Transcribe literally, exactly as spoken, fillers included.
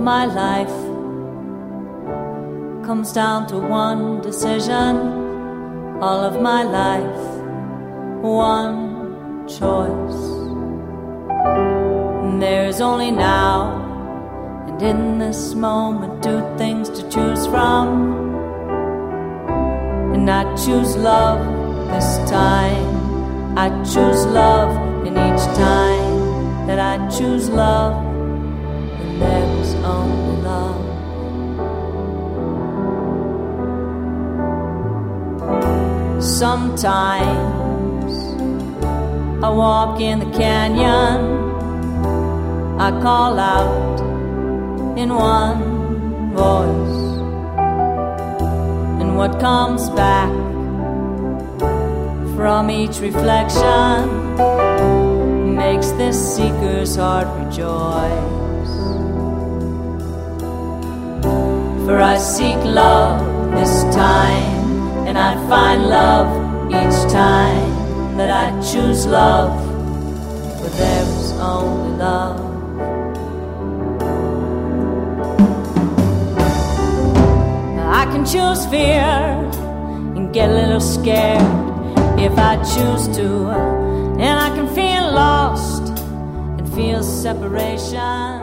my life comes down to one decision. All of my life, one choice. And there's only now, and in this moment, two things to choose from. And I choose love this time. I choose love in each time that I choose love, and there's only love. Sometimes I walk in the canyon, I call out in one voice, and what comes back from each reflection makes this seeker's heart rejoice. For I seek love this time, and I find love each time that I choose love, for there is only love. I can choose fear and get a little scared if I choose to, and I can feel lost and feel separation.